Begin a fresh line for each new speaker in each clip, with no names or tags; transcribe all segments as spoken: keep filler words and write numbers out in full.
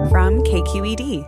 from K Q E D.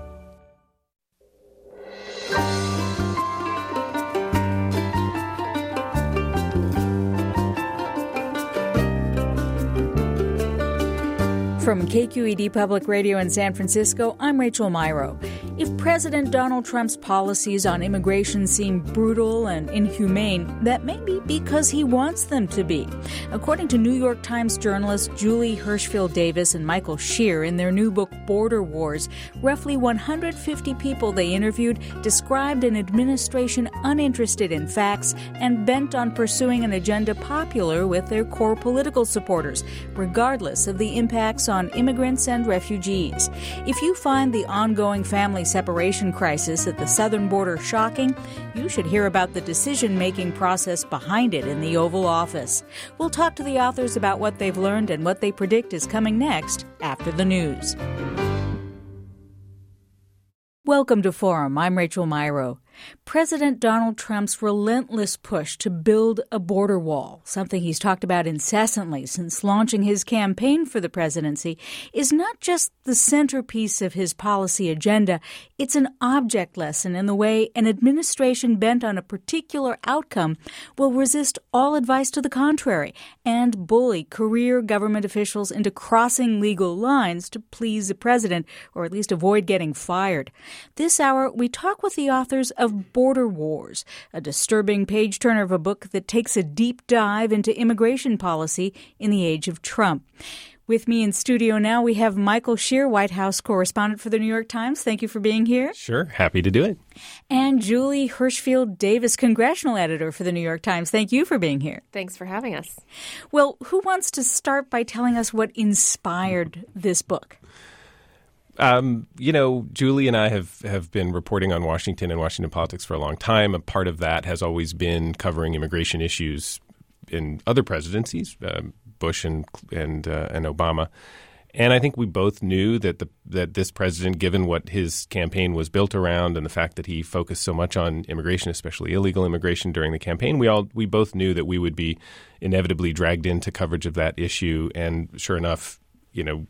From K Q E D Public Radio in San Francisco, I'm Rachel Myrow. If President Donald Trump's policies on immigration seem brutal and inhumane, that may be because he wants them to be. According to New York Times journalists Julie Hirschfield Davis and Michael Shear in their new book Border Wars, roughly one hundred fifty people they interviewed described an administration uninterested in facts and bent on pursuing an agenda popular with their core political supporters, regardless of the impacts on immigrants and refugees. If you find the ongoing family separation crisis at the southern border shocking, you should hear about the decision-making process behind it in the Oval Office. We'll talk to the authors about what they've learned and what they predict is coming next after the news. Welcome to Forum. I'm Rachel Myrow. President Donald Trump's relentless push to build a border wall, something he's talked about incessantly since launching his campaign for the presidency, is not just the centerpiece of his policy agenda. It's an object lesson in the way an administration bent on a particular outcome will resist all advice to the contrary and bully career government officials into crossing legal lines to please the president or at least avoid getting fired. This hour, we talk with the authors of Border Wars, a disturbing page-turner of a book that takes a deep dive into immigration policy in the age of Trump. With me in studio now, we have Michael Shear, White House correspondent for the New York Times. Thank you for being here.
Sure. Happy to do it.
And Julie Hirschfield Davis, congressional editor for the New York Times. Thank you for being here.
Thanks for having us.
Well, who wants to start by telling us what inspired this book?
Um, you know, Julie and I have, have been reporting on Washington and Washington politics for a long time. A part of that has always been covering immigration issues in other presidencies, uh, Bush and and, uh, and Obama. And I think we both knew that the that this president, given what his campaign was built around and the fact that he focused so much on immigration, especially illegal immigration during the campaign, we all we both knew that we would be inevitably dragged into coverage of that issue. And sure enough, you know,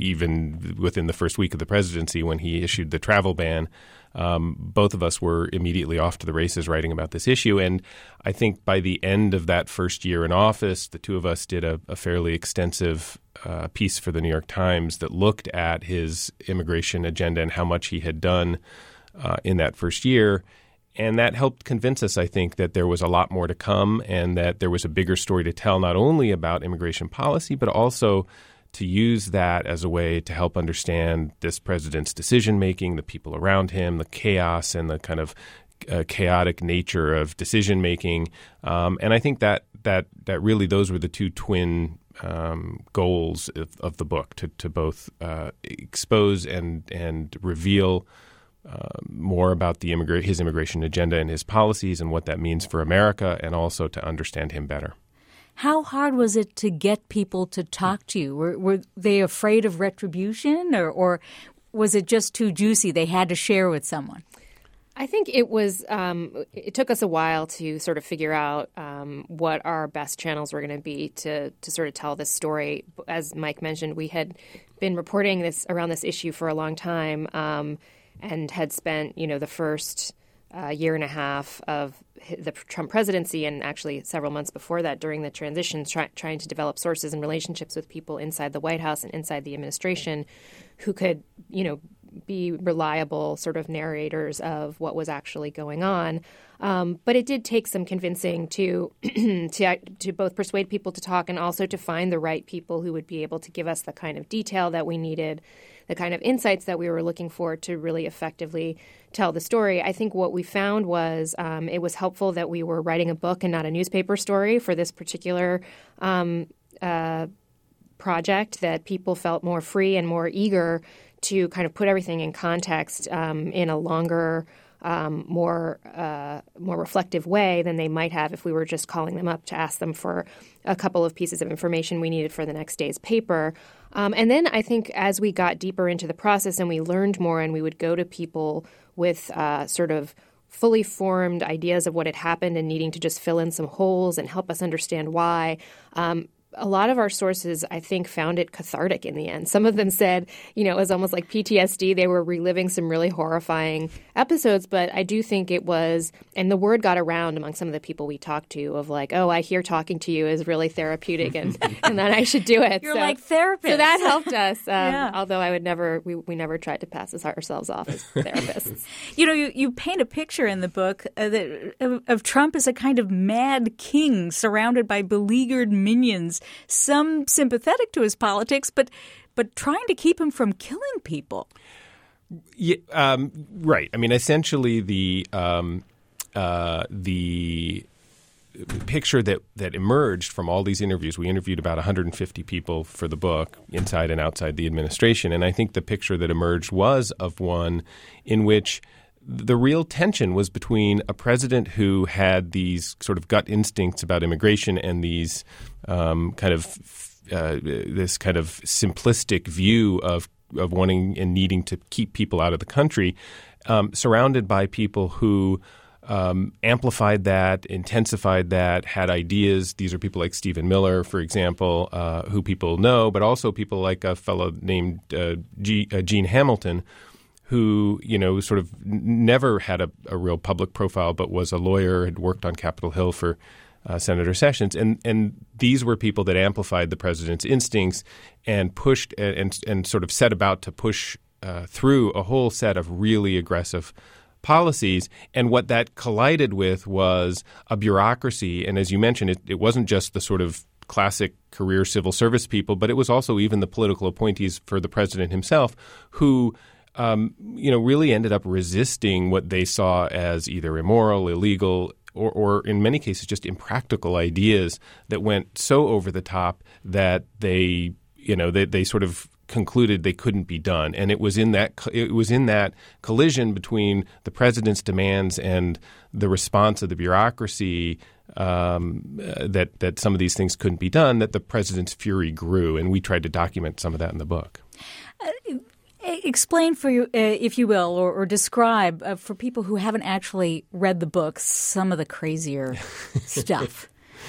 even within the first week of the presidency when he issued the travel ban, um, both of us were immediately off to the races writing about this issue. And I think by the end of that first year in office, the two of us did a, a fairly extensive uh, piece for the New York Times that looked at his immigration agenda and how much he had done uh, in that first year. And that helped convince us, I think, that there was a lot more to come and that there was a bigger story to tell, not only about immigration policy, but also to use that as a way to help understand this president's decision-making, the people around him, the chaos and the kind of uh, chaotic nature of decision-making. Um, and I think that that that really those were the two twin um, goals of, of the book, to, to both uh, expose and, and reveal uh, more about the immigra- his immigration agenda and his policies and what that means for America, and also to understand him better.
How hard was it to get people to talk to you? Were, were they afraid of retribution, or, or was it just too juicy they had to share with someone?
I think it was um, – it took us a while to sort of figure out um, what our best channels were going to be to to sort of tell this story. As Mike mentioned, we had been reporting this around this issue for a long time um, and had spent, you know, the first – Uh, year and a half of the Trump presidency, and actually several months before that during the transition, try, trying to develop sources and relationships with people inside the White House and inside the administration who could, you know, be reliable sort of narrators of what was actually going on. Um, but it did take some convincing to, to to both persuade people to talk and also to find the right people who would be able to give us the kind of detail that we needed, the kind of insights that we were looking for to really effectively tell the story. I think what we found was um, it was helpful that we were writing a book and not a newspaper story for this particular um, uh, project, that people felt more free and more eager to kind of put everything in context um, in a longer, um, more uh, more reflective way than they might have if we were just calling them up to ask them for a couple of pieces of information we needed for the next day's paper. Um, and then I think as we got deeper into the process and we learned more and we would go to people with uh, sort of fully formed ideas of what had happened and needing to just fill in some holes and help us understand why, um, a lot of our sources, I think, found it cathartic in the end. Some of them said, you know, it was almost like P T S D. They were reliving some really horrifying episodes. But I do think it was, and the word got around among some of the people we talked to of like, oh, I hear talking to you is really therapeutic and, and that I should do it.
You're
so,
like therapists.
So that helped us. Um,
yeah.
Although I would never, we, we never tried to pass ourselves off as therapists.
You know, you, you paint a picture in the book uh, that, of, of Trump as a kind of mad king surrounded by beleaguered minions, some sympathetic to his politics, but but trying to keep him from killing people.
Yeah, um, right. I mean, essentially, the um, uh, the picture that, that emerged from all these interviews, we interviewed about one hundred fifty people for the book, inside and outside the administration, and I think the picture that emerged was of one in which the real tension was between a president who had these sort of gut instincts about immigration and these um, kind of uh, this kind of simplistic view of of wanting and needing to keep people out of the country, um, surrounded by people who um, amplified that, intensified that, had ideas. These are people like Stephen Miller, for example, uh, who people know, but also people like a fellow named uh, G, uh, Gene Hamilton, who, you know, sort of never had a, a real public profile but was a lawyer, had worked on Capitol Hill for uh, Senator Sessions. And and these were people that amplified the president's instincts and pushed and, and, and sort of set about to push uh, through a whole set of really aggressive policies. And what that collided with was a bureaucracy. And as you mentioned, it, it wasn't just the sort of classic career civil service people, but it was also even the political appointees for the president himself who – Um, you know, really ended up resisting what they saw as either immoral, illegal, or, or in many cases just impractical ideas that went so over the top that they, you know, they, they sort of concluded they couldn't be done. And it was in that it was in that collision between the president's demands and the response of the bureaucracy um, uh, that that some of these things couldn't be done that the president's fury grew. And we tried to document some of that in the book.
Uh, Explain, for you, uh, if you will, or, or describe uh, for people who haven't actually read the book some of the crazier stuff.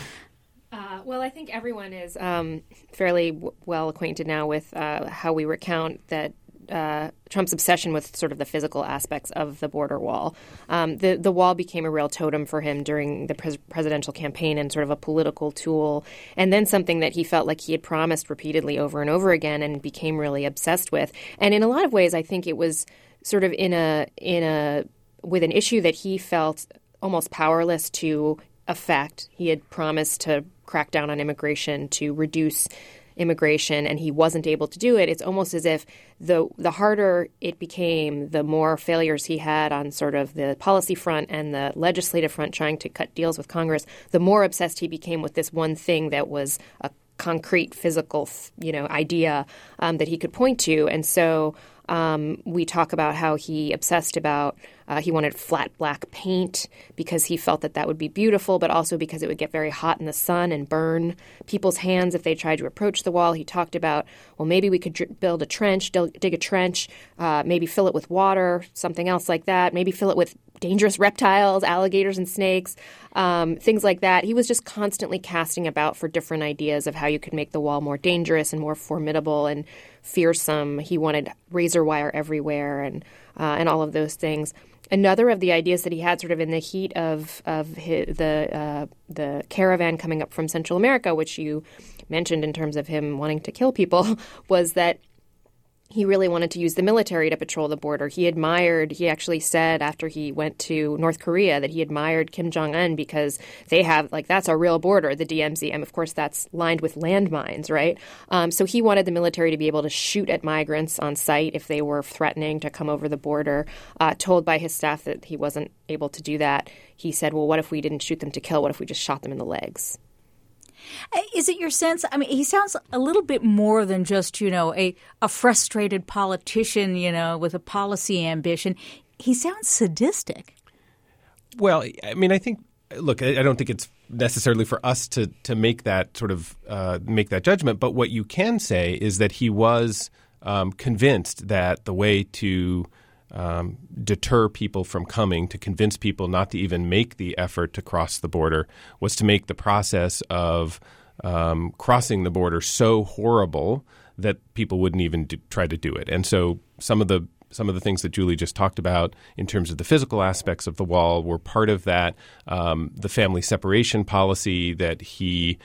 Uh, well, I think everyone is um, fairly w- well acquainted now with uh, how we recount that uh, Trump's obsession with sort of the physical aspects of the border wall. Um, the the wall became a real totem for him during the pres- presidential campaign and sort of a political tool, and then something that he felt like he had promised repeatedly over and over again and became really obsessed with. And in a lot of ways, I think it was sort of in a in a with an issue that he felt almost powerless to affect. He had promised to crack down on immigration, to reduce immigration, and he wasn't able to do it. It's almost as if the the harder it became, the more failures he had on sort of the policy front and the legislative front trying to cut deals with Congress, the more obsessed he became with this one thing that was a concrete physical, you know, idea um, that he could point to. And so um, we talk about how he obsessed about Uh, he wanted flat black paint because he felt that that would be beautiful, but also because it would get very hot in the sun and burn people's hands if they tried to approach the wall. He talked about, well, maybe we could dr- build a trench, dig, dig a trench, uh, maybe fill it with water, something else like that, maybe fill it with dangerous reptiles, alligators and snakes, um, things like that. He was just constantly casting about for different ideas of how you could make the wall more dangerous and more formidable and fearsome. He wanted razor wire everywhere and uh, and all of those things. Another of the ideas that he had sort of in the heat of of his, the uh, the caravan coming up from Central America, which you mentioned in terms of him wanting to kill people, was that he really wanted to use the military to patrol the border. He admired, he actually said after he went to North Korea that he admired Kim Jong-un because they have, like, that's a real border, the D M Z. And of course, that's lined with landmines, right? Um, so he wanted the military to be able to shoot at migrants on sight if they were threatening to come over the border. Uh, told by his staff that he wasn't able to do that, he said, well, what if we didn't shoot them to kill? What if we just shot them in the legs?
Is it your sense? I mean, he sounds a little bit more than just, you know, a, a frustrated politician, you know, with a policy ambition. He sounds sadistic.
Well, I mean, I think, look, I don't think it's necessarily for us to to make that sort of uh, make that judgment. But what you can say is that he was um, convinced that the way to Um, deter people from coming, to convince people not to even make the effort to cross the border, was to make the process of um, crossing the border so horrible that people wouldn't even do, try to do it. And so some of the some of the things that Julie just talked about in terms of the physical aspects of the wall were part of that. Um, the family separation policy that he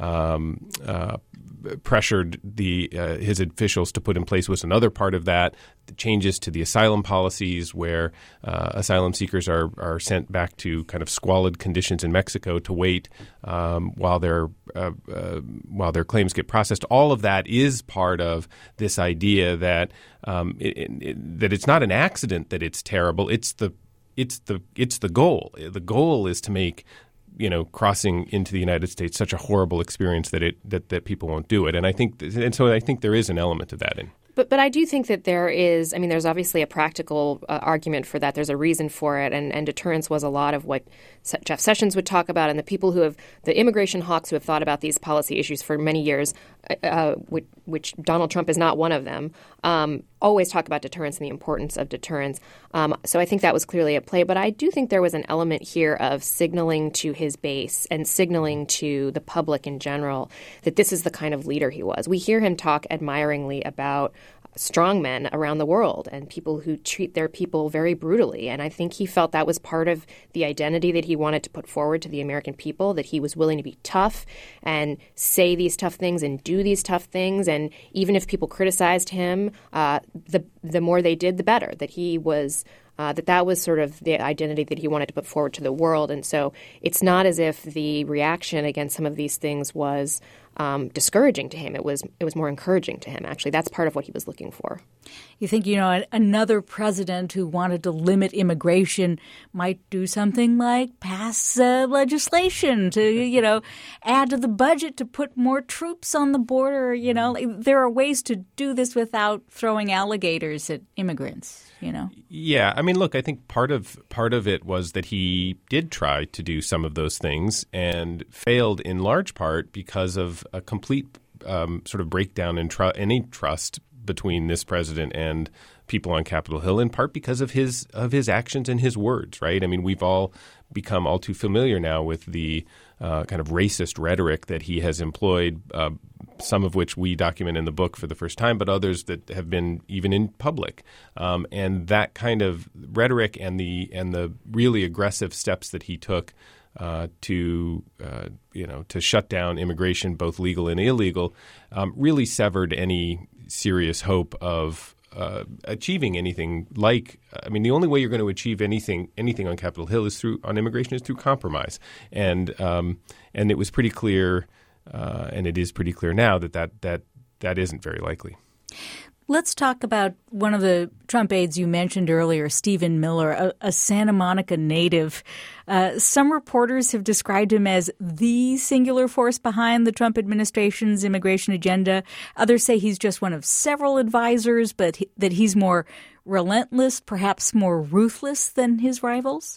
um, uh, pressured the uh, his officials to put in place was another part of that. The changes to the asylum policies, where uh, asylum seekers are are sent back to kind of squalid conditions in Mexico to wait um, while their uh, uh, while their claims get processed. All of that is part of this idea that um, it, it, that it's not an accident that it's terrible. It's the it's the it's the goal. The goal is to make, you know, crossing into the United States such a horrible experience that it that, that people won't do it. And I think, and so I think there is an element of that in.
But but I do think that there is, I mean, there's obviously a practical uh, argument for that. There's a reason for it. And, and deterrence was a lot of what Se- Jeff Sessions would talk about. And the people who have, the immigration hawks who have thought about these policy issues for many years, uh, which, which Donald Trump is not one of them, um, always talk about deterrence and the importance of deterrence. Um, so I think that was clearly at play. But I do think there was an element here of signaling to his base and signaling to the public in general that this is the kind of leader he was. We hear him talk admiringly about strongmen around the world and people who treat their people very brutally. And I think he felt that was part of the identity that he wanted to put forward to the American people, that he was willing to be tough and say these tough things and do these tough things. And even if people criticized him, uh, the the more they did, the better, that he was Uh, that that was sort of the identity that he wanted to put forward to the world. And so it's not as if the reaction against some of these things was um, discouraging to him. It was it was more encouraging to him, actually. That's part of what he was looking for.
You think, you know, another president who wanted to limit immigration might do something like pass uh, legislation to, you know, add to the budget to put more troops on the border. You know, there are ways to do this without throwing alligators at immigrants, you know.
Yeah. I mean, look, I think part of part of it was that he did try to do some of those things and failed in large part because of a complete um, sort of breakdown in tr- any trust between this president and people on Capitol Hill, in part because of his of his actions and his words, right? I mean, we've all become all too familiar now with the uh, kind of racist rhetoric that he has employed, uh, some of which we document in the book for the first time, but others that have been even in public. Um, and that kind of rhetoric and the and the really aggressive steps that he took Uh, to uh, you know to shut down immigration, both legal and illegal, um, really severed any serious hope of uh, achieving anything like. I mean, the only way you're going to achieve anything anything on Capitol Hill is through on immigration is through compromise, and um, and it was pretty clear, uh, and it is pretty clear now that that that that isn't very likely.
Let's talk about one of the Trump aides you mentioned earlier, Stephen Miller, a, a Santa Monica native. Uh, some reporters have described him as the singular force behind the Trump administration's immigration agenda. Others say he's just one of several advisors, but he, that he's more relentless, perhaps more ruthless than his rivals.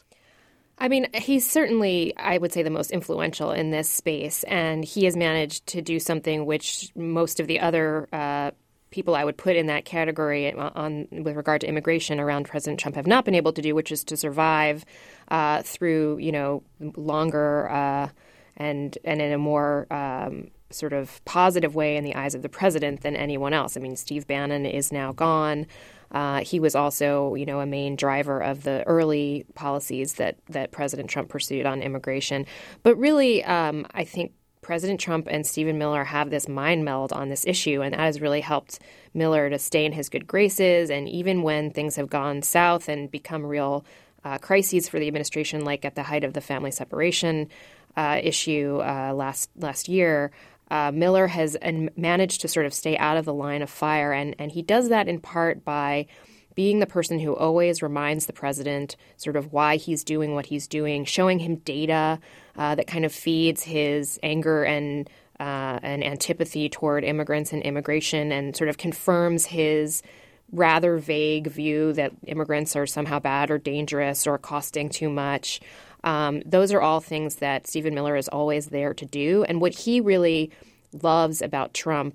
I mean, he's certainly, I would say, the most influential in this space, and he has managed to do something which most of the other uh, people I would put in that category on with regard to immigration around President Trump have not been able to do, which is to survive uh, through, you know, longer uh, and and in a more um, sort of positive way in the eyes of the president than anyone else. I mean, Steve Bannon is now gone. Uh, he was also, you know, a main driver of the early policies that that President Trump pursued on immigration. But really, um, I think President Trump and Stephen Miller have this mind meld on this issue, and that has really helped Miller to stay in his good graces. And even when things have gone south and become real uh, crises for the administration, like at the height of the family separation uh, issue uh, last last year, uh, Miller has and managed to sort of stay out of the line of fire. And, and he does that in part by being the person who always reminds the president sort of why he's doing what he's doing, showing him data uh, that kind of feeds his anger and uh, and antipathy toward immigrants and immigration, and sort of confirms his rather vague view that immigrants are somehow bad or dangerous or costing too much. Um, those are all things that Stephen Miller is always there to do. And what he really loves about Trump,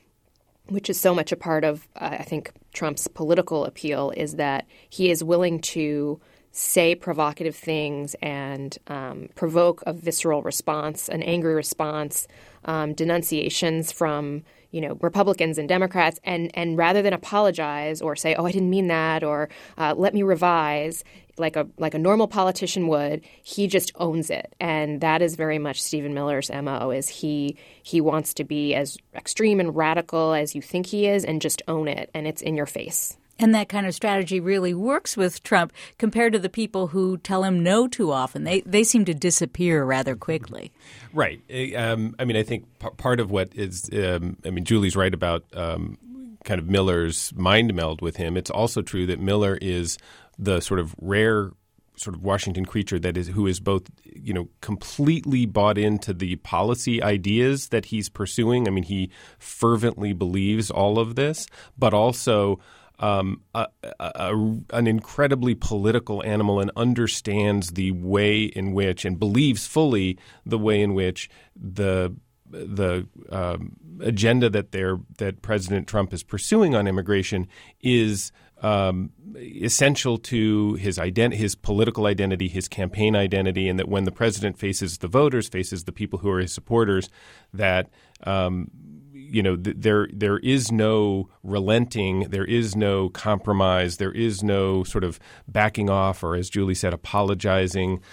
which is so much a part of, uh, I think, Trump's political appeal, is that he is willing to say provocative things and um, provoke a visceral response, an angry response, um, denunciations from you know, Republicans and Democrats, and, and rather than apologize or say, oh, I didn't mean that, or uh, let me revise, like a like a normal politician would, he just owns it. And that is very much Stephen Miller's M O, is he he wants to be as extreme and radical as you think he is and just own it, and it's in your face.
And that kind of strategy really works with Trump compared to the people who tell him no too often. They they seem to disappear rather quickly.
Right. Um, I mean, I think p- part of what is um, – I mean, Julie's right about um, kind of Miller's mind meld with him. It's also true that Miller is the sort of rare sort of Washington creature that is who is both, you know, completely bought into the policy ideas that he's pursuing. I mean, he fervently believes all of this, but also – Um, a, a, an incredibly political animal and understands the way in which and believes fully the way in which the the um, agenda that they're that President Trump is pursuing on immigration is um, essential to his ident- his political identity, his campaign identity, and that when the president faces the voters, faces the people who are his supporters, that um, you know, th- there there is no relenting, there is no compromise, there is no sort of backing off or, as Julie said, apologizing.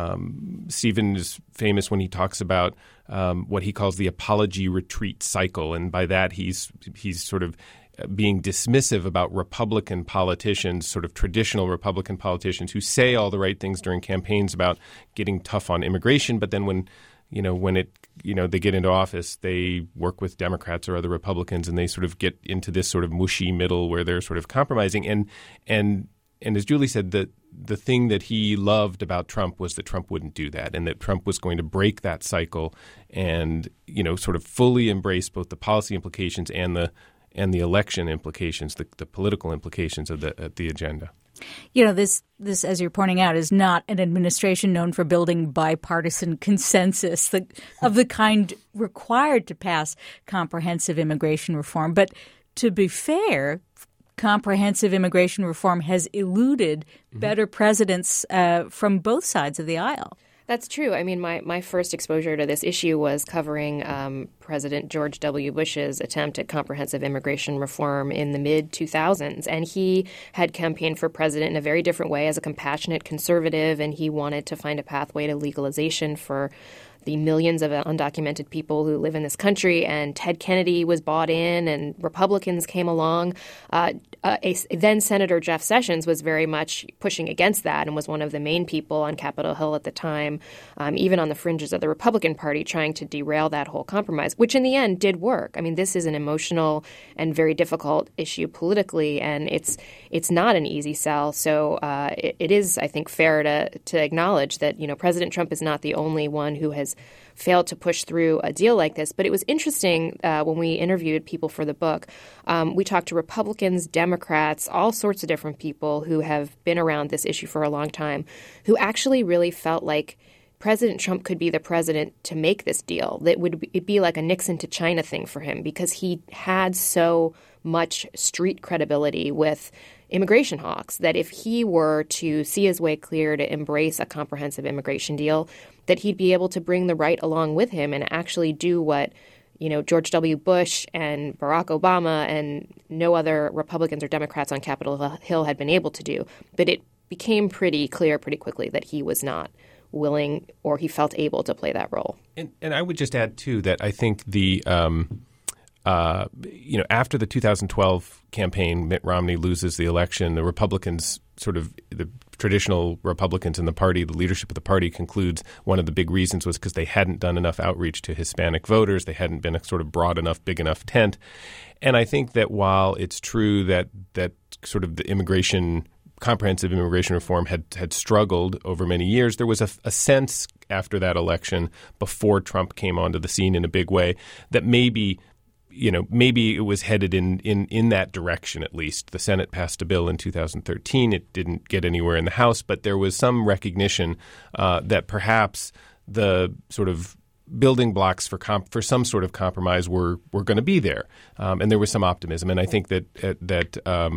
Um, Stephen is famous when he talks about um, what he calls the apology retreat cycle, and by that he's he's sort of being dismissive about Republican politicians, sort of traditional Republican politicians who say all the right things during campaigns about getting tough on immigration, but then when you know, when it, you know, they get into office, they work with Democrats or other Republicans, and they sort of get into this sort of mushy middle where they're sort of compromising. And and and as Julie said, the the thing that he loved about Trump was that Trump wouldn't do that, and that Trump was going to break that cycle and, you know, sort of fully embrace both the policy implications and the and the election implications, the, the political implications of the of the agenda.
You know, this, this, as you're pointing out, is not an administration known for building bipartisan consensus the, of the kind required to pass comprehensive immigration reform. But to be fair, comprehensive immigration reform has eluded mm-hmm. better presidents uh, from both sides of the aisle.
That's true. I mean, my, my first exposure to this issue was covering um, President George W. Bush's attempt at comprehensive immigration reform in the mid two thousands. And he had campaigned for president in a very different way as a compassionate conservative, and he wanted to find a pathway to legalization for the millions of undocumented people who live in this country. And Ted Kennedy was bought in, and Republicans came along. Uh, uh, a, then Senator Jeff Sessions was very much pushing against that and was one of the main people on Capitol Hill at the time, um, even on the fringes of the Republican Party, trying to derail that whole compromise, which in the end did work. I mean, this is an emotional and very difficult issue politically, and it's it's not an easy sell. So uh, it, it is, I think, fair to to acknowledge that, you know, President Trump is not the only one who has failed to push through a deal like this. But it was interesting uh, when we interviewed people for the book. Um, we talked to Republicans, Democrats, all sorts of different people who have been around this issue for a long time, who actually really felt like President Trump could be the president to make this deal. That would be, it'd be like a Nixon to China thing for him, because he had so much street credibility with immigration hawks that if he were to see his way clear to embrace a comprehensive immigration deal, that he'd be able to bring the right along with him and actually do what, you know, George W. Bush and Barack Obama and no other Republicans or Democrats on Capitol Hill had been able to do. But it became pretty clear pretty quickly that he was not willing, or he felt able to play that role.
And, and I would just add, too, that I think the um, – Uh, you know, after the two thousand twelve campaign, Mitt Romney loses the election. The Republicans, sort of the traditional Republicans in the party, the leadership of the party concludes one of the big reasons was because they hadn't done enough outreach to Hispanic voters. They hadn't been a sort of broad enough, big enough tent. And I think that while it's true that that sort of the immigration comprehensive immigration reform had had struggled over many years, there was a, a sense after that election, before Trump came onto the scene in a big way, that maybe – you know, maybe it was headed in, in, in that direction at least. The Senate passed a bill in two thousand thirteen. It didn't get anywhere in the House, but there was some recognition uh, that perhaps the sort of building blocks for comp- for some sort of compromise were were going to be there, um, and there was some optimism. And I think that uh, that um,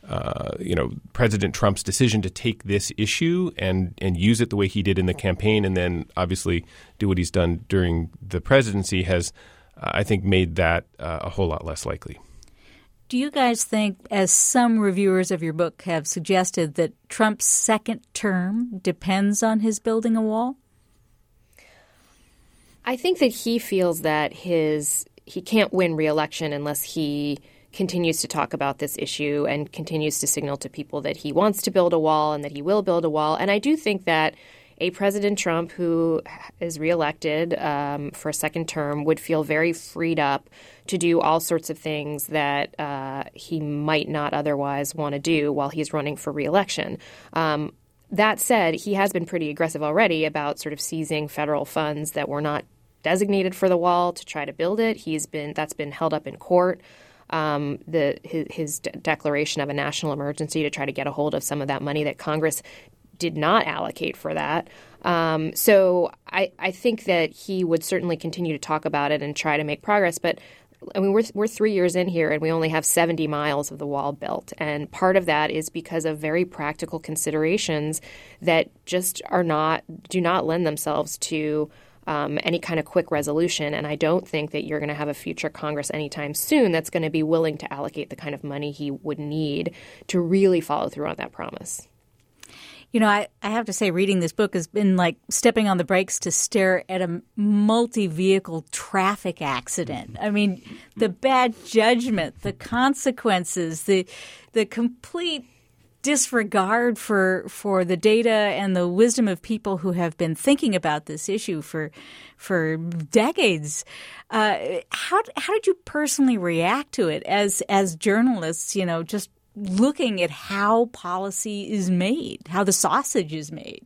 uh, you know, President Trump's decision to take this issue and, and use it the way he did in the campaign and then obviously do what he's done during the presidency has, uh, I think, made that uh, a whole lot less likely.
Do you guys think, as some reviewers of your book have suggested, that Trump's second term depends on his building a wall?
I think that he feels that his he can't win re-election unless he continues to talk about this issue and continues to signal to people that he wants to build a wall and that he will build a wall. And I do think that a President Trump who is reelected um, for a second term would feel very freed up to do all sorts of things that uh, he might not otherwise want to do while he's running for reelection. Um, that said, he has been pretty aggressive already about sort of seizing federal funds that were not designated for the wall to try to build it. He's been that's been held up in court. Um, the his, his de- declaration of a national emergency to try to get a hold of some of that money that Congress did not allocate for that. Um, so I, I think that he would certainly continue to talk about it and try to make progress. But I mean, we're we're three years in here and we only have seventy miles of the wall built. And part of that is because of very practical considerations that just are not do not lend themselves to Um, any kind of quick resolution. And I don't think that you're going to have a future Congress anytime soon that's going to be willing to allocate the kind of money he would need to really follow through on that promise.
You know, I, I have to say reading this book has been like stepping on the brakes to stare at a multi-vehicle traffic accident. I mean, the bad judgment, the consequences, the the complete disregard for for the data and the wisdom of people who have been thinking about this issue for for decades. Uh, how how did you personally react to it as as journalists? You know, just looking at how policy is made, how the sausage is made.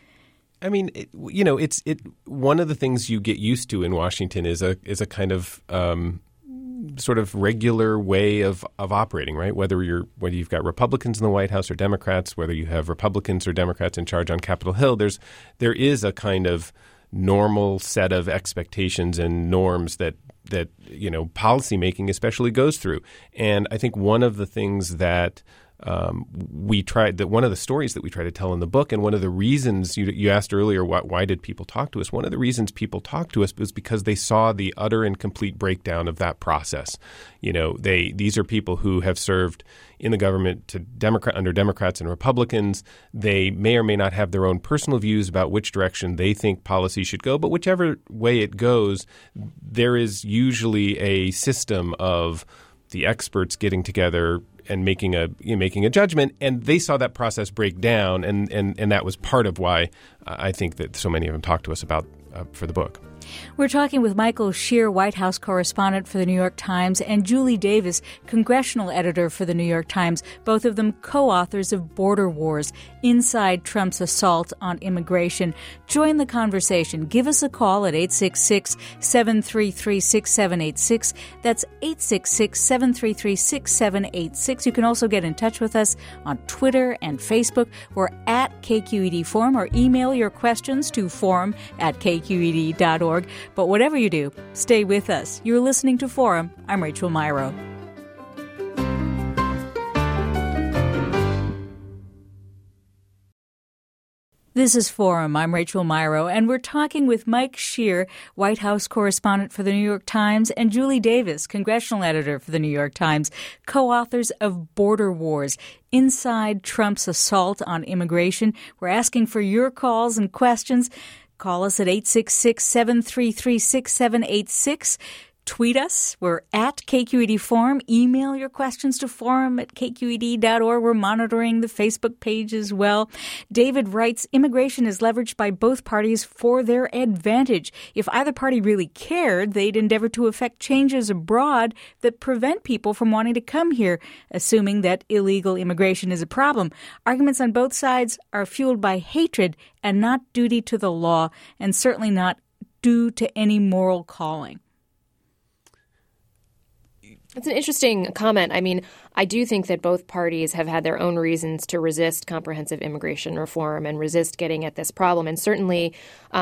I mean, it, you know, it's it. One of the things you get used to in Washington is a is a kind of um, sort of regular way of, of operating, right? Whether you're whether you've got Republicans in the White House or Democrats, whether you have Republicans or Democrats in charge on Capitol Hill, there's there is a kind of normal set of expectations and norms that that you know policymaking especially goes through. And I think one of the things that Um, we tried that one of the stories that we try to tell in the book, and one of the reasons you, you asked earlier, why, why did people talk to us? One of the reasons people talked to us was because they saw the utter and complete breakdown of that process. You know, they these are people who have served in the government to Democrat under Democrats and Republicans. They may or may not have their own personal views about which direction they think policy should go, but whichever way it goes, there is usually a system of the experts getting together and making a you know, making a judgment, and they saw that process break down, and, and, and that was part of why uh, I think that so many of them talked to us about uh, for the book.
We're talking with Michael Shear, White House correspondent for the New York Times, and Julie Davis, congressional editor for the New York Times, both of them co-authors of Border Wars, Inside Trump's Assault on Immigration. Join the conversation. Give us a call at eight six six, seven three three, six seven eight six. That's eight six six, seven three three, six seven eight six. You can also get in touch with us on Twitter and Facebook. We're at K Q E D Forum, or email your questions to forum at k q e d dot org. But whatever you do, stay with us. You're listening to Forum. I'm Rachel Myrow. This is Forum. I'm Rachel Myrow, and we're talking with Mike Shear, White House correspondent for the New York Times, and Julie Davis, congressional editor for the New York Times, co-authors of Border Wars, Inside Trump's Assault on Immigration. We're asking for your calls and questions. Call us at eight six six, seven three three, six seven eight six. Tweet us. We're at K Q E D Forum. Email your questions to forum at k q e d dot org. We're monitoring the Facebook page as well. David writes, immigration is leveraged by both parties for their advantage. If either party really cared, they'd endeavor to effect changes abroad that prevent people from wanting to come here, assuming that illegal immigration is a problem. Arguments on both sides are fueled by hatred and not duty to the law, and certainly not due to any moral calling.
That's an interesting comment. I mean, I do think that both parties have had their own reasons to resist comprehensive immigration reform and resist getting at this problem. And certainly um,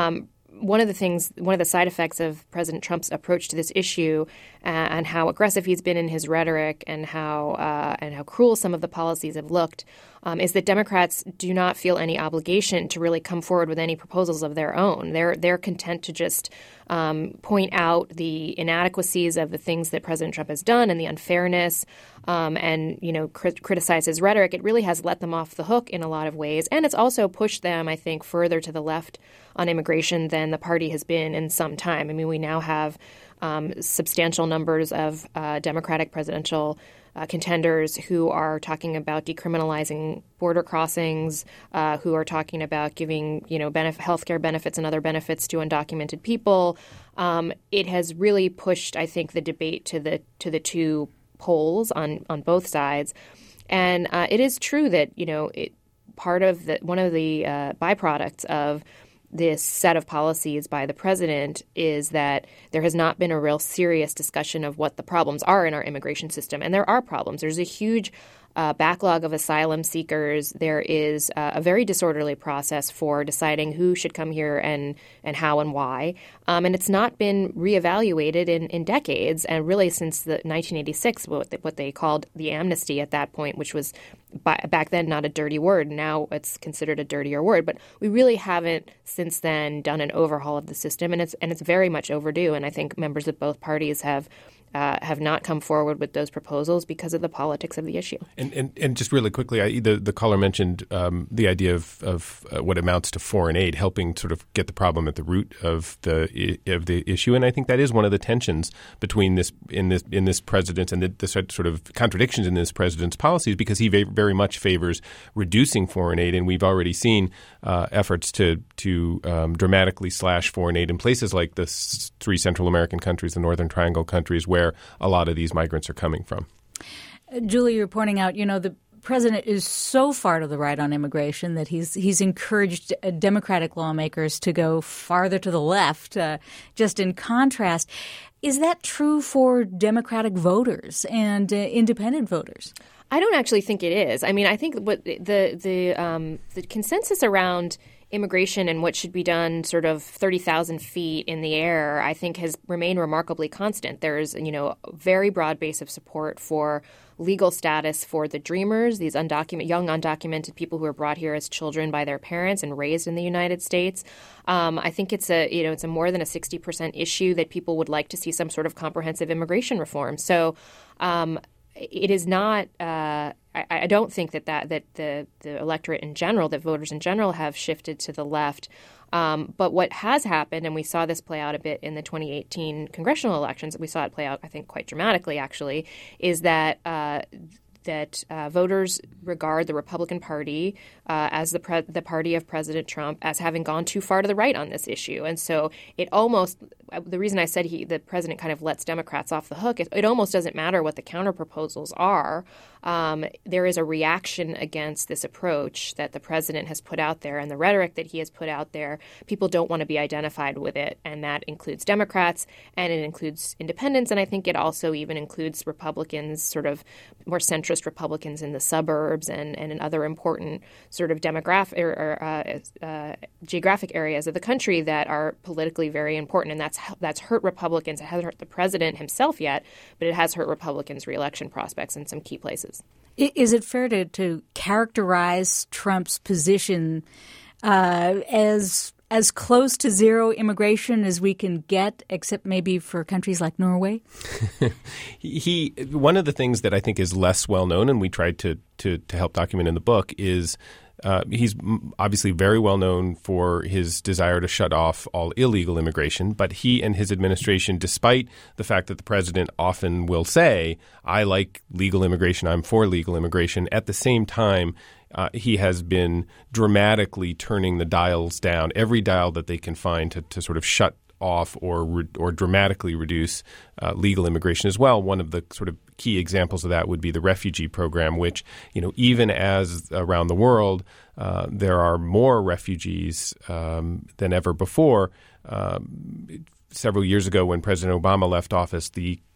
one of the things, one of the side effects of President Trump's approach to this issue uh, and how aggressive he's been in his rhetoric and how uh, and how cruel some of the policies have looked um, is that Democrats do not feel any obligation to really come forward with any proposals of their own. They're they're content to just um, point out the inadequacies of the things that President Trump has done and the unfairness um, and, you know, crit- criticize his rhetoric. It really has let them off the hook in a lot of ways. And it's also pushed them, I think, further to the left on immigration than the party has been in some time. I mean, we now have um, substantial numbers of uh, Democratic presidential uh, contenders who are talking about decriminalizing border crossings, uh, who are talking about giving, you know, benef- health care benefits and other benefits to undocumented people. Um, it has really pushed, I think, the debate to the to the two poles on, on both sides. And uh, it is true that, you know, it, part of the one of the uh, byproducts of this set of policies by the president is that there has not been a real serious discussion of what the problems are in our immigration system. And there are problems. There's a huge uh, backlog of asylum seekers. There is uh, a very disorderly process for deciding who should come here and, and how and why. Um, and it's not been reevaluated in, in decades, and really since the nineteen eighty-six, what they, what they called the amnesty at that point, which was by, back then not a dirty word. Now it's considered a dirtier word. But we really haven't since then done an overhaul of the system, and it's and it's very much overdue. And I think members of both parties have Uh, have not come forward with those proposals because of the politics of the issue.
And and, and just really quickly, I, the, the caller mentioned um, the idea of, of uh, what amounts to foreign aid, helping sort of get the problem at the root of the of the issue. And I think that is one of the tensions between this in this in this president and the, the sort of contradictions in this president's policies, because he very much favors reducing foreign aid, and we've already seen uh, efforts to to um, dramatically slash foreign aid in places like the three Central American countries, the Northern Triangle countries, where a lot of these migrants are coming from.
Uh, Julie, you're pointing out, you know, the president is so far to the right on immigration that he's he's encouraged uh, Democratic lawmakers to go farther to the left, uh, just in contrast. Is that true for Democratic voters and uh, independent voters?
I don't actually think it is. I mean, I think what the the um, the consensus around immigration and what should be done sort of thirty thousand feet in the air, I think, has remained remarkably constant. There's, you know, a very broad base of support for legal status for the dreamers, these undocumented, young undocumented people who are brought here as children by their parents and raised in the United States. Um, I think it's a, you know, it's a more than a sixty percent issue that people would like to see some sort of comprehensive immigration reform. So um, it is not uh, – I, I don't think that, that, that the, the electorate in general, that voters in general have shifted to the left. Um, but what has happened, and we saw this play out a bit in the twenty eighteen congressional elections, we saw it play out, I think, quite dramatically, actually, is that uh, that uh, voters regard the Republican Party uh, as the pre- the party of President Trump as having gone too far to the right on this issue. And so it almost – the reason I said he the president kind of lets Democrats off the hook, it, it almost doesn't matter what the counterproposals are. Um, there is a reaction against this approach that the president has put out there and the rhetoric that he has put out there. People don't want to be identified with it, and that includes Democrats and it includes independents, and I think it also even includes Republicans, sort of more centrist Republicans in the suburbs and, and in other important sort of demographic or, or uh, uh, geographic areas of the country that are politically very important, and that's that's hurt Republicans. It hasn't hurt the president himself yet, but it has hurt Republicans' reelection prospects in some key places.
Is it fair to, to characterize Trump's position uh, as as close to zero immigration as we can get, except maybe for countries like Norway?
he one of the things that I think is less well known, and we tried to to, to help document in the book, is Uh, he's obviously very well known for his desire to shut off all illegal immigration, but he and his administration, despite the fact that the president often will say, I like legal immigration, I'm for legal immigration, at the same time, uh, he has been dramatically turning the dials down, every dial that they can find to, to sort of shut off or re- or dramatically reduce uh, legal immigration as well. One of the sort of key examples of that would be the refugee program, which, you know, even as around the world uh, there are more refugees um, than ever before. Um, several years ago, when President Obama left office, the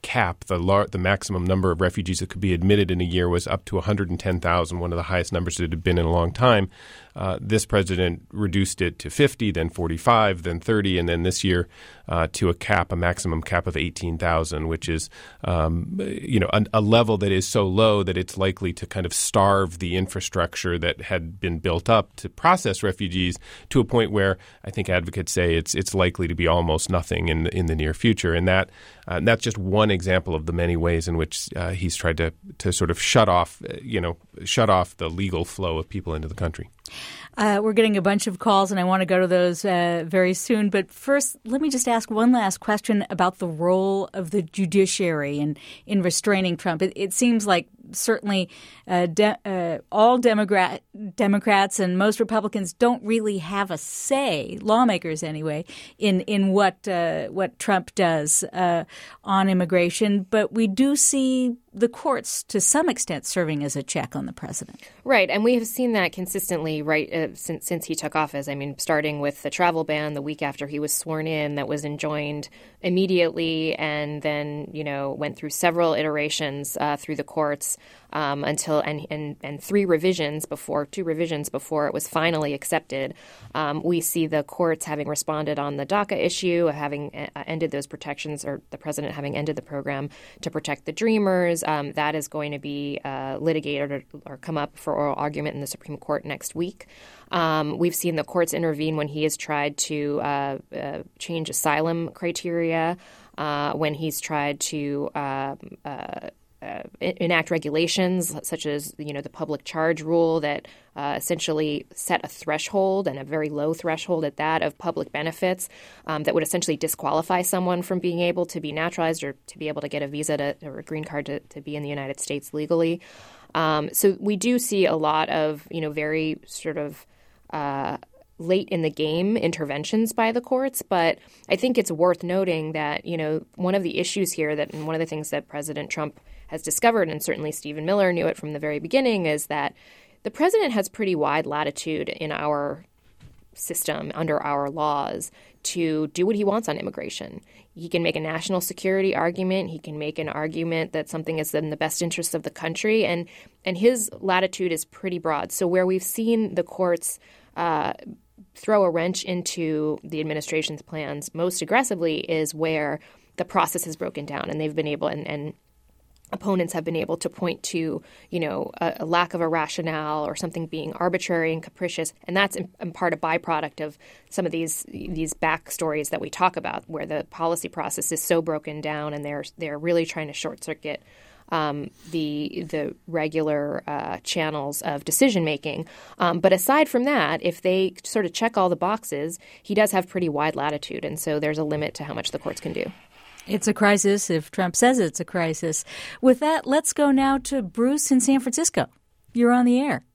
cap, the lar- the maximum number of refugees that could be admitted in a year was up to one hundred ten thousand, one of the highest numbers that it had been in a long time. Uh, this president reduced it to fifty, then forty-five, then thirty, and then this year uh, to a cap, a maximum cap of eighteen thousand, which is um, you know a, a level that is so low that it's likely to kind of starve the infrastructure that had been built up to process refugees to a point where I think advocates say it's it's likely to be almost nothing in in the near future, and that uh, and that's just one example of the many ways in which uh, he's tried to to sort of shut off you know shut off the legal flow of people into the country.
Uh, we're getting a bunch of calls, and I want to go to those uh, very soon. But first, let me just ask one last question about the role of the judiciary in, in restraining Trump. It, it seems like certainly uh, de- uh, all Democrat- Democrats and most Republicans don't really have a say, lawmakers anyway, in in what uh, what Trump does uh, on immigration. But we do see the courts, to some extent, serving as a check on the president.
Right, and we have seen that consistently right uh, since since he took office. I mean, starting with the travel ban the week after he was sworn in, that was enjoined immediately, and then you know went through several iterations uh, through the courts um, until and, and and three revisions before two revisions before it was finally accepted. Um, we see the courts having responded on the DACA issue, having uh, ended those protections, or the president having ended the program to protect the Dreamers. Um, that is going to be uh, litigated or, or come up for oral argument in the Supreme Court next week. Um, we've seen the courts intervene when he has tried to uh, uh, change asylum criteria, uh, when he's tried to uh, uh, uh, enact regulations such as, you know, the public charge rule that uh, essentially set a threshold, and a very low threshold at that, of public benefits um, that would essentially disqualify someone from being able to be naturalized or to be able to get a visa to, or a green card to, to be in the United States legally. Um, so we do see a lot of, you know, very sort of uh, late in the game interventions by the courts. But I think it's worth noting that, you know, one of the issues here that, and one of the things that President Trump has discovered, and certainly Stephen Miller knew it from the very beginning, is that the president has pretty wide latitude in our system, under our laws, to do what he wants on immigration. He can make a national security argument. He can make an argument that something is in the best interest of the country. And, and his latitude is pretty broad. So where we've seen the courts uh, throw a wrench into the administration's plans most aggressively is where the process has broken down, and they've been able and, and opponents have been able to point to, you know, a, a lack of a rationale or something being arbitrary and capricious. And that's in, in part a byproduct of some of these these backstories that we talk about, where the policy process is so broken down, and they're they're really trying to short circuit um, the the regular uh, channels of decision making. Um, but aside from that, if they sort of check all the boxes, he does have pretty wide latitude, and so there's a limit to how much the courts can do.
It's a crisis if Trump says it's a crisis. With that, let's go now to Bruce in San Francisco. You're on the air.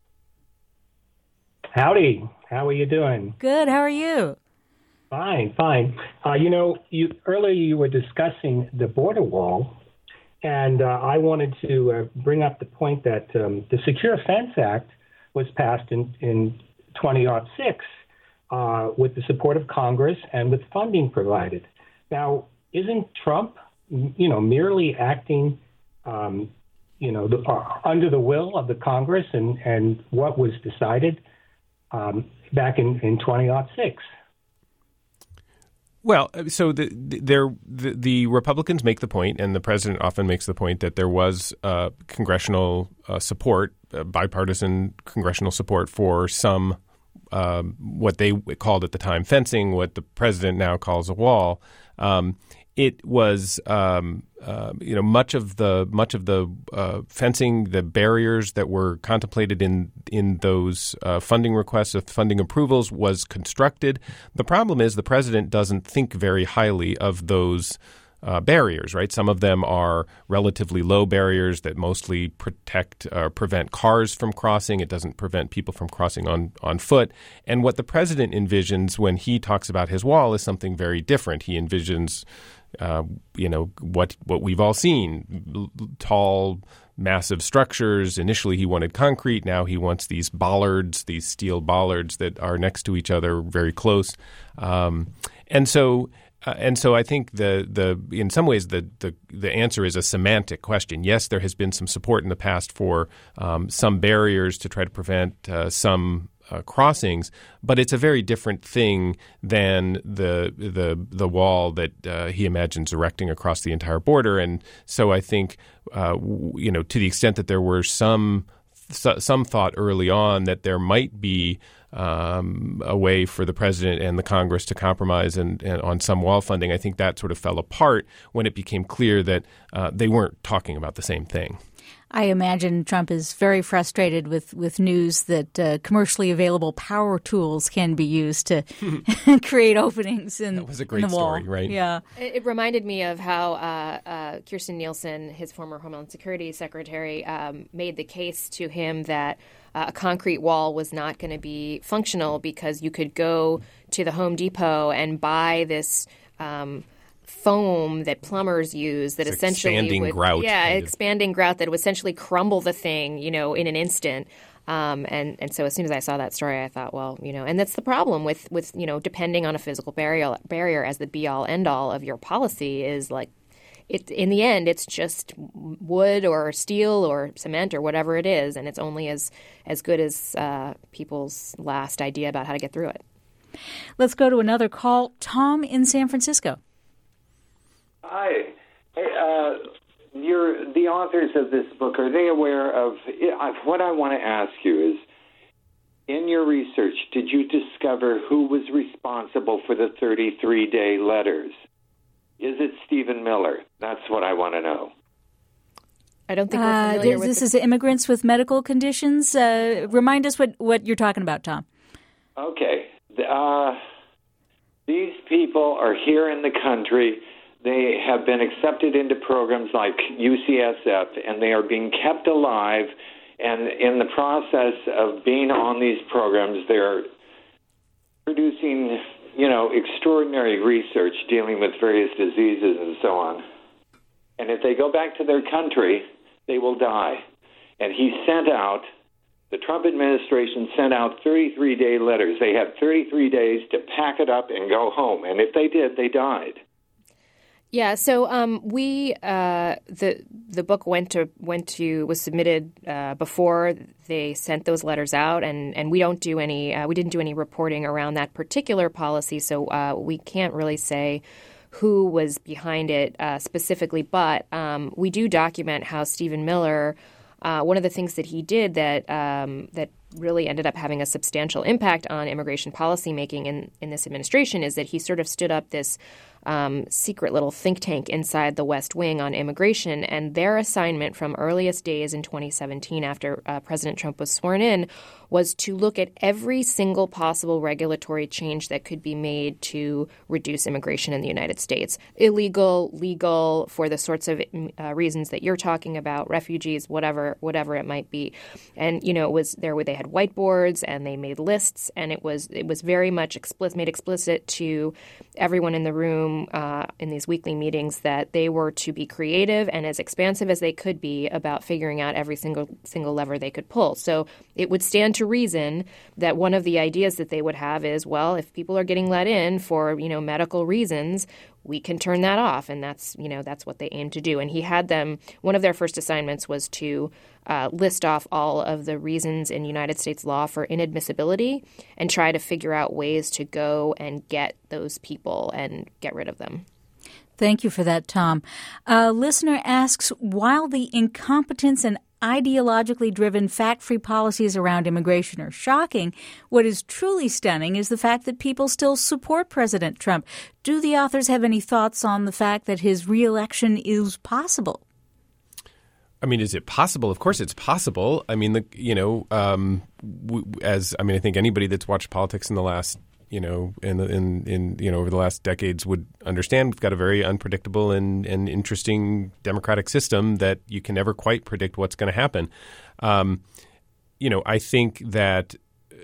Howdy. How are you doing?
Good. How are you?
Fine, fine. Uh, you know, you earlier you were discussing the border wall, and uh, I wanted to uh, bring up the point that um, the Secure Fence Act was passed in, in twenty oh six uh, with the support of Congress and with funding provided. Now, isn't Trump, you know, merely acting, um, you know, the, uh, under the will of the Congress and, and what was decided um, back in, in twenty oh six?
Well, so the, the, the, the Republicans make the point, and the president often makes the point, that there was uh, congressional uh, support, uh, bipartisan congressional support for some um, what they called at the time fencing, what the president now calls a wall. Um, It was, um, uh, you know, much of the much of the uh, fencing, the barriers that were contemplated in in those uh, funding requests, of funding approvals, was constructed. The problem is the president doesn't think very highly of those uh, barriers, right? Some of them are relatively low barriers that mostly protect or uh, prevent cars from crossing. It doesn't prevent people from crossing on, on foot. And what the president envisions when he talks about his wall is something very different. He envisions Uh, you know, what what we've all seen, tall, massive structures. Initially, he wanted concrete. Now he wants these bollards, these steel bollards that are next to each other, very close. Um, and so Uh, and so I think the the in some ways the, the the answer is a semantic question. Yes, there has been some support in the past for um, some barriers to try to prevent uh, some uh, crossings, but it's a very different thing than the the the wall that uh, he imagines erecting across the entire border. And so I think uh, w- you know to the extent that there were some some thought early on that there might be um, a way for the president and the Congress to compromise and, and on some wall funding, I think that sort of fell apart when it became clear that uh, they weren't talking about the same thing.
I imagine Trump is very frustrated with, with news that uh, commercially available power tools can be used to create openings in,
that was a great
in the wall.
Story, right?
Yeah.
It, it reminded me of how uh, uh, Kirstjen Nielsen, his former Homeland Security Secretary, um, made the case to him that uh, a concrete wall was not going to be functional because you could go to the Home Depot and buy this um foam that plumbers use that
it's
essentially
expanding
would,
grout,
yeah,
kind of.
expanding grout that would essentially crumble the thing, you know, in an instant. Um, and and so as soon as I saw that story, I thought, well, you know, and that's the problem with with you know depending on a physical barrier barrier as the be all end all of your policy is like. It, in the end, it's just wood or steel or cement or whatever it is, and it's only as as good as uh, people's last idea about how to get through it.
Let's go to another call. Tom in San Francisco.
Hi. Hey, uh, you're, the authors of this book, are they aware of – what I want to ask you is, in your research, did you discover who was responsible for the thirty-three day letters? Is it Stephen Miller? That's what I want to know.
I don't think we're
Uh,
familiar
this
with
this
the-
is immigrants with medical conditions. Uh, remind us what, what you're talking about, Tom.
Okay. Uh, these people are here in the country. They have been accepted into programs like U C S F, and they are being kept alive. And in the process of being on these programs, they're producing, you know, extraordinary research dealing with various diseases and so on. And if they go back to their country, they will die. And he sent out, the Trump administration sent out thirty-three day letters. They had thirty-three days to pack it up and go home. And if they did, they died.
Yeah, so um, we uh, the the book went to went to was submitted uh, before they sent those letters out, and, and we don't do any uh, we didn't do any reporting around that particular policy, so uh, we can't really say who was behind it uh, specifically. But um, we do document how Stephen Miller, uh, one of the things that he did that um, that really ended up having a substantial impact on immigration policy making in in this administration is that he sort of stood up this. Um, secret little think tank inside the West Wing on immigration, and their assignment from earliest days in twenty seventeen after uh, President Trump was sworn in was to look at every single possible regulatory change that could be made to reduce immigration in the United States. Illegal, legal, for the sorts of uh, reasons that you're talking about, refugees, whatever whatever it might be. And, you know, it was there where they had whiteboards and they made lists, and it was it was very much explicit, made explicit to everyone in the room Uh, in these weekly meetings that they were to be creative and as expansive as they could be about figuring out every single single lever they could pull. So it would stand to reason that one of the ideas that they would have is, well, if people are getting let in for, you know, medical reasons, we can turn that off. And that's, you know, that's what they aim to do. And he had them, one of their first assignments was to uh, list off all of the reasons in United States law for inadmissibility and try to figure out ways to go and get those people and get rid of them.
Thank you for that, Tom. A listener asks, while the incompetence and ideologically driven fact-free policies around immigration are shocking, what is truly stunning is the fact that people still support President Trump. Do the authors have any thoughts on the fact that his reelection is possible?
I mean, is it possible? Of course it's possible. I mean, the, you know, um, w- as I mean, I think anybody that's watched politics in the last you know, in, in, in, you know, over the last decades would understand we've got a very unpredictable and, and interesting democratic system that you can never quite predict what's going to happen. Um, you know, I think that,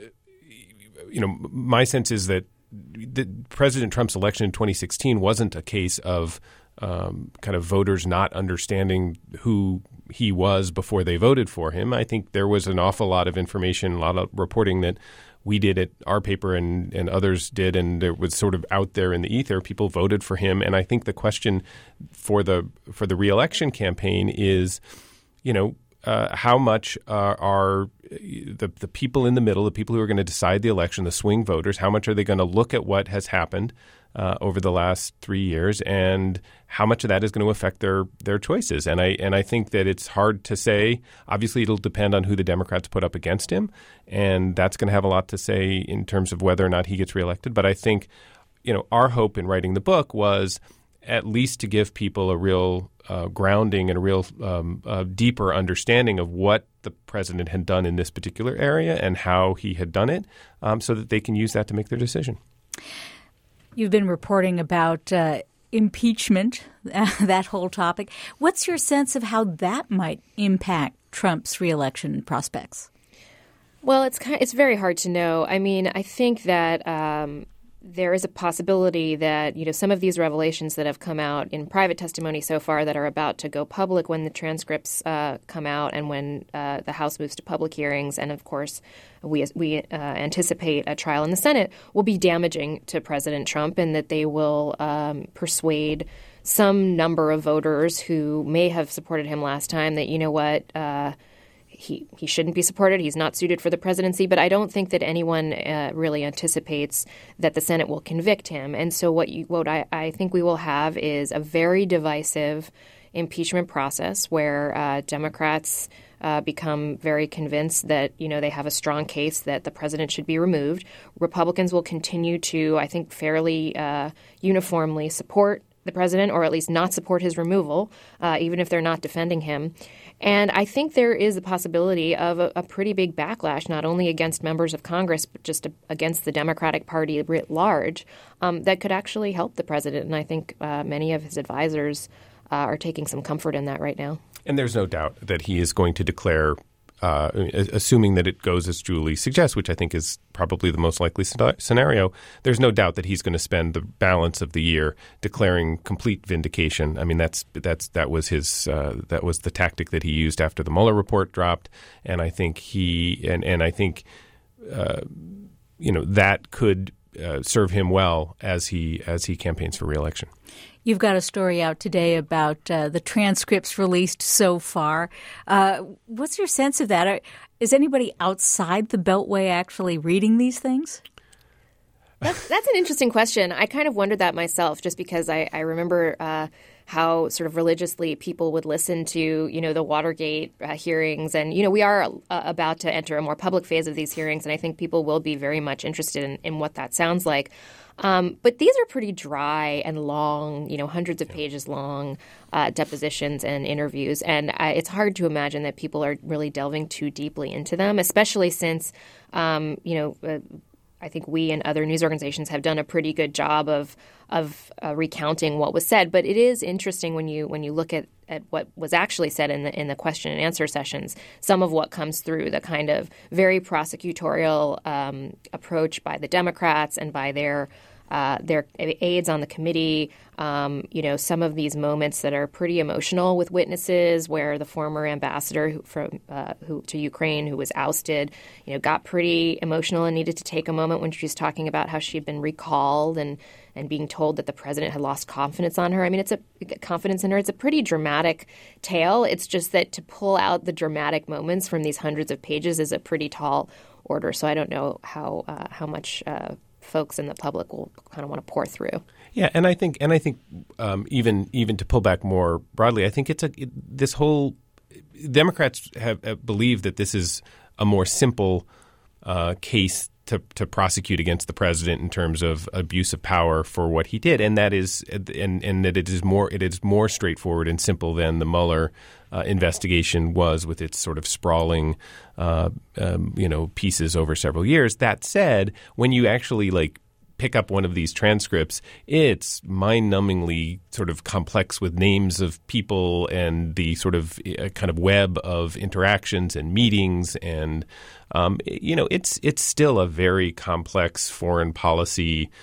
you know, my sense is that the, President Trump's election in twenty sixteen wasn't a case of um, kind of voters not understanding who he was before they voted for him. I think there was an awful lot of information, a lot of reporting that we did at our paper and, and others did, and it was sort of out there in the ether. People voted for him, and I think the question for the for the reelection campaign is, you know, uh, how much uh, are the the people in the middle, the people who are going to decide the election, the swing voters, how much are they going to look at what has happened uh, over the last three years, and how much of that is going to affect their their choices? And I and I think that it's hard to say. Obviously, it'll depend on who the Democrats put up against him, and that's going to have a lot to say in terms of whether or not he gets reelected. But I think, you know, our hope in writing the book was at least to give people a real uh, grounding and a real um, uh, deeper understanding of what the president had done in this particular area and how he had done it, um, so that they can use that to make their decision.
You've been reporting about uh, impeachment, that whole topic. What's your sense of how that might impact Trump's reelection prospects?
Well, it's kind of, it's very hard to know. I mean, I think that um, there is a possibility that, you know, some of these revelations that have come out in private testimony so far that are about to go public when the transcripts uh, come out and when uh, the House moves to public hearings, and of course we we uh, anticipate a trial in the Senate, will be damaging to President Trump, and that they will um, persuade some number of voters who may have supported him last time that, you know what, uh, He he shouldn't be supported. He's not suited for the presidency. But I don't think that anyone uh, really anticipates that the Senate will convict him. And so what you, what I, I think we will have is a very divisive impeachment process where uh, Democrats uh, become very convinced that, you know, they have a strong case that the president should be removed. Republicans will continue to, I think, fairly uh, uniformly support the president, or at least not support his removal, uh, even if they're not defending him. And I think there is a possibility of a, a pretty big backlash, not only against members of Congress, but just a, against the Democratic Party writ large, um, that could actually help the president. And I think uh, many of his advisors uh, are taking some comfort in that right now. And
there's no doubt that he is going to declare, uh, assuming that it goes as Julie suggests, which I think is probably the most likely scenario, there's no doubt that he's going to spend the balance of the year declaring complete vindication. I mean, that's that's that was his uh, that was the tactic that he used after the Mueller report dropped, and I think he and and I think uh, you know that could uh, serve him well as he as he campaigns for re-election.
You've got a story out today about uh, the transcripts released so far. Uh, what's your sense of that? Are, is anybody outside the Beltway actually reading these things?
That's, that's an interesting question. I kind of wondered that myself, just because I, I remember uh, how sort of religiously people would listen to, you know, the Watergate uh, hearings. And, you know, we are uh, about to enter a more public phase of these hearings, and I think people will be very much interested in, in what that sounds like. Um, but these are pretty dry and long, you know, hundreds of pages long uh, depositions and interviews. And uh, it's hard to imagine that people are really delving too deeply into them, especially since, um, you know, uh, I think we and other news organizations have done a pretty good job of of uh, recounting what was said. But it is interesting when you when you look at, at what was actually said in the in the question and answer sessions, some of what comes through, the kind of very prosecutorial um, approach by the Democrats and by their Uh, their aides on the committee, um, you know, some of these moments that are pretty emotional with witnesses, where the former ambassador who, from uh, who to Ukraine, who was ousted, you know, got pretty emotional and needed to take a moment when she was talking about how she had been recalled and and being told that the president had lost confidence on her. I mean, it's a confidence in her. It's a pretty dramatic tale. It's just that to pull out the dramatic moments from these hundreds of pages is a pretty tall order. So I don't know how uh, how much Uh, folks in the public will kind of want to pour through.
Yeah, and I think, and I think, um, even even to pull back more broadly, I think it's a it, this whole Democrats have, have believed that this is a more simple uh, case to to prosecute against the president in terms of abuse of power for what he did, and that is, and and that it is more it is more straightforward and simple than the Mueller Uh, investigation was, with its sort of sprawling, uh, um, you know, pieces over several years. That said, when you actually like pick up one of these transcripts, it's mind-numbingly sort of complex with names of people and the sort of uh, kind of web of interactions and meetings, and um, you know, it's it's still a very complex foreign policy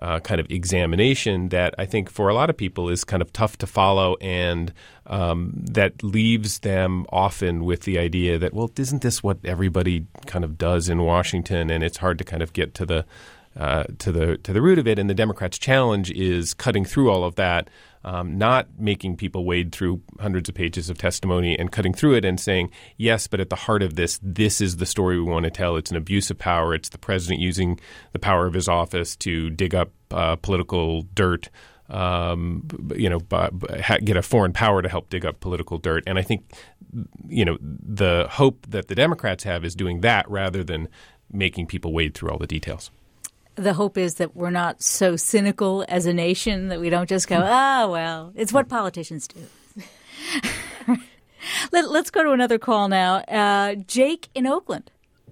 uh, kind of examination that I think for a lot of people is kind of tough to follow, and um, that leaves them often with the idea that, well, isn't this what everybody kind of does in Washington? And it's hard to kind of get to the uh, to the to the root of it. And the Democrats' challenge is cutting through all of that. Um, not making people wade through hundreds of pages of testimony and cutting through it and saying, yes, but at the heart of this, this is the story we want to tell. It's an abuse of power. It's the president using the power of his office to dig up uh, political dirt, um, you know, b- b- get a foreign power to help dig up political dirt. And I think, you know, the hope that the Democrats have is doing that rather than making people wade through all the details.
The hope is that we're not so cynical as a nation that we don't just go, ah, well, it's what politicians do. Let, let's go to another call now. Uh, Jake in Oakland.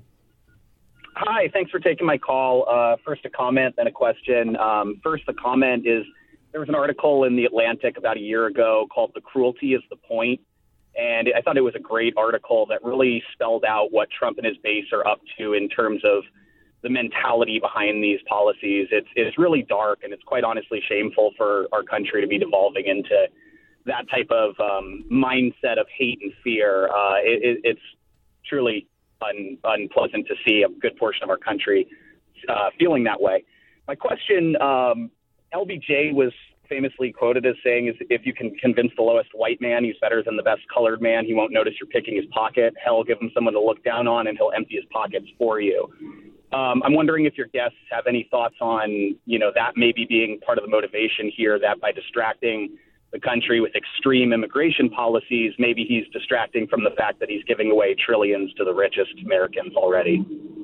Hi, thanks for taking my call. Uh, first a comment, then a question. Um, first, the comment is there was an article in The Atlantic about a year ago called "The Cruelty is the Point." And I thought it was a great article that really spelled out what Trump and his base are up to in terms of the mentality behind these policies. It's it's really dark, and it's quite honestly shameful for our country to be devolving into that type of um, mindset of hate and fear. Uh, it, it, it's truly un, unpleasant to see a good portion of our country uh, feeling that way. My question, um, L B J was famously quoted as saying, is if you can convince the lowest white man he's better than the best colored man, he won't notice you're picking his pocket. Hell, give him someone to look down on, and he'll empty his pockets for you. Um, I'm wondering if your guests have any thoughts on, you know, that maybe being part of the motivation here, that by distracting the country with extreme immigration policies, maybe he's distracting from the fact that he's giving away trillions to the richest Americans already.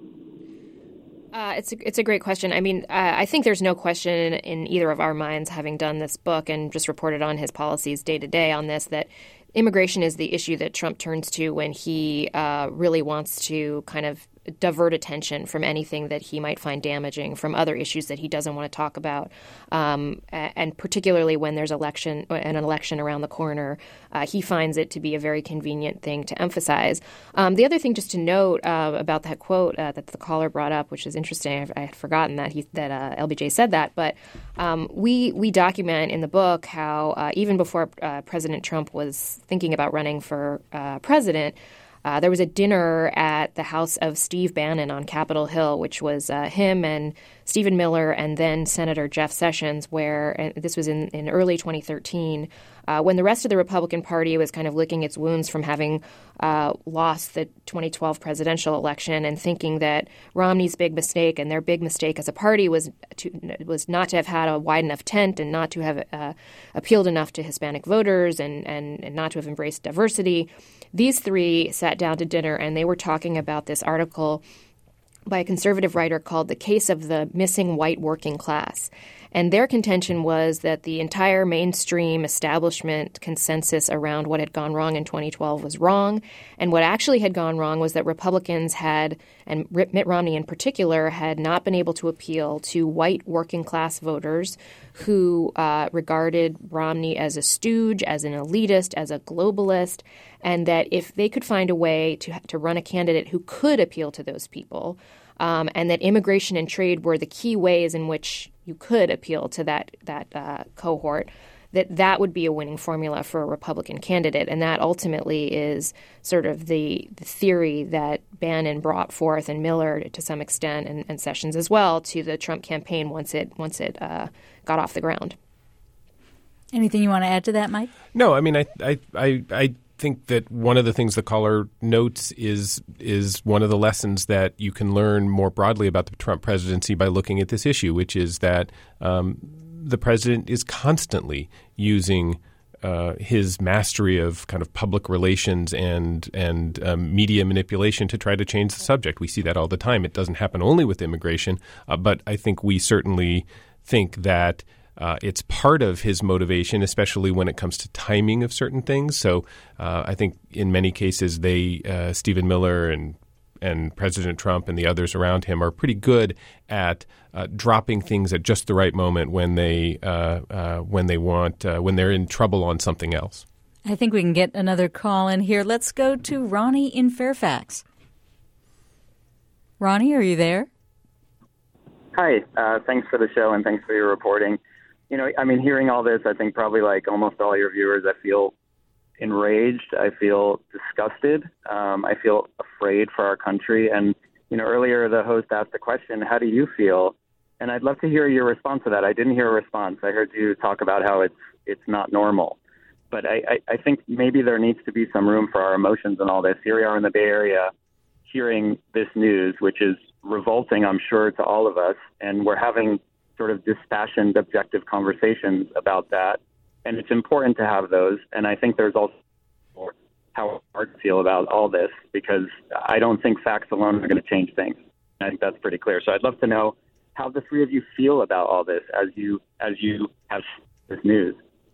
Uh, it's a, it's a great question. I mean, uh, I think there's no question in, in either of our minds, having done this book and just reported on his policies day to day on this, that immigration is the issue that Trump turns to when he uh, really wants to kind of divert attention from anything that he might find damaging, from other issues that he doesn't want to talk about, um, and particularly when there's election an election around the corner, uh, he finds it to be a very convenient thing to emphasize. Um, the other thing, just to note uh, about that quote uh, that the caller brought up, which is interesting, I, I had forgotten that he that uh, L B J said that, but um, we we document in the book how uh, even before uh, President Trump was thinking about running for uh, president, Uh, there was a dinner at the house of Steve Bannon on Capitol Hill, which was uh, him and Stephen Miller and then Senator Jeff Sessions, where and this was in, in early twenty thirteen, uh, when the rest of the Republican Party was kind of licking its wounds from having uh, lost the twenty twelve presidential election and thinking that Romney's big mistake and their big mistake as a party was to, was not to have had a wide enough tent and not to have uh, appealed enough to Hispanic voters and, and, and not to have embraced diversity. These three sat down to dinner and they were talking about this article by a conservative writer called The Case of the Missing White Working Class. And their contention was that the entire mainstream establishment consensus around what had gone wrong in twenty twelve was wrong. And what actually had gone wrong was that Republicans had, and Mitt Romney in particular, had not been able to appeal to white working class voters who uh, regarded Romney as a stooge, as an elitist, as a globalist, and that if they could find a way to to run a candidate who could appeal to those people, um, and that immigration and trade were the key ways in which you could appeal to that that uh, cohort, that that would be a winning formula for a Republican candidate. And that ultimately is sort of the, the theory that Bannon brought forth, and Miller to some extent, and, and Sessions as well, to the Trump campaign once it once it uh, got off the ground.
Anything you want to add to that, Mike?
No, I mean, I I I, I think that one of the things the caller notes is is one of the lessons that you can learn more broadly about the Trump presidency by looking at this issue, which is that um, the president is constantly using uh, his mastery of kind of public relations and and um, media manipulation to try to change the subject. We see that all the time. It doesn't happen only with immigration, uh, but I think we certainly think that Uh, it's part of his motivation, especially when it comes to timing of certain things. So uh, I think in many cases, they, uh, Stephen Miller and and President Trump and the others around him are pretty good at uh, dropping things at just the right moment when they uh, uh, when they want uh, when they're in trouble on something else.
I think we can get another call in here. Let's go to Ronnie in Fairfax. Ronnie, are you there?
Hi, uh, thanks for the show and thanks for your reporting. You know, I mean, hearing all this, I think probably like almost all your viewers, I feel enraged. I feel disgusted. Um, I feel afraid for our country. And, you know, earlier the host asked the question, how do you feel? And I'd love to hear your response to that. I didn't hear a response. I heard you talk about how it's it's not normal. But I, I, I think maybe there needs to be some room for our emotions in all this. Here we are in the Bay Area hearing this news, which is revolting, I'm sure, to all of us. And we're having sort of dispassionate, objective conversations about that. And it's important to have those. And I think there's also how I feel about all this, because I don't think facts alone are going to change things. I think that's pretty clear. So I'd love to know how the three of you feel about all this as you as you have this news.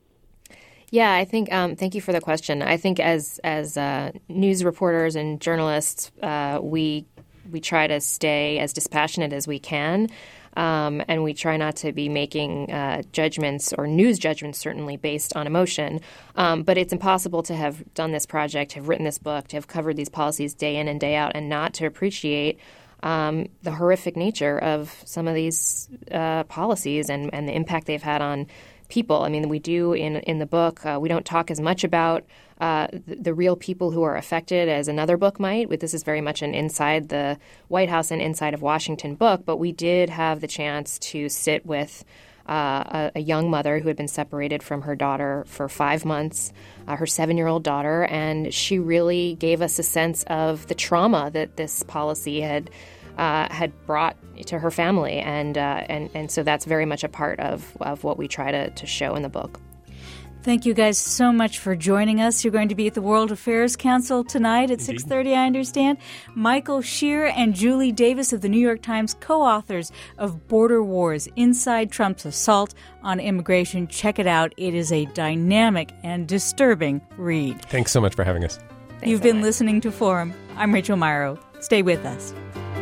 Yeah, I think. Um, thank you for the question. I think as as uh, news reporters and journalists, uh, we we try to stay as dispassionate as we can, um, and we try not to be making uh, judgments or news judgments, certainly based on emotion. Um, but it's impossible to have done this project, have written this book, to have covered these policies day in and day out, and not to appreciate Um, the horrific nature of some of these uh, policies and, and the impact they've had on people. I mean, we do in in the book, uh, we don't talk as much about uh, the, the real people who are affected as another book might. But this is very much an inside the White House and inside of Washington book. But we did have the chance to sit with Uh, a, a young mother who had been separated from her daughter for five months, uh, her seven-year-old daughter, and she really gave us a sense of the trauma that this policy had uh, had brought to her family, and uh, and and so that's very much a part of, of what we try to, to show in the book.
Thank you guys so much for joining us. You're going to be at the World Affairs Council tonight at six thirty, I understand. Michael Shear and Julie Davis of the New York Times, co-authors of Border Wars, Inside Trump's Assault on Immigration. Check it out. It is a dynamic and disturbing read.
Thanks so much for having us.
Thanks
You've
so
been
much.
listening to Forum. I'm Rachel Myrow. Stay with us.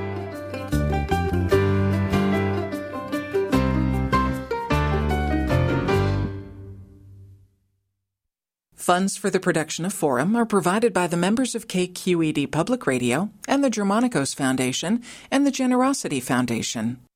Funds for the production of Forum are provided by the members of K Q E D Public Radio and the Germanicos Foundation and the Generosity Foundation.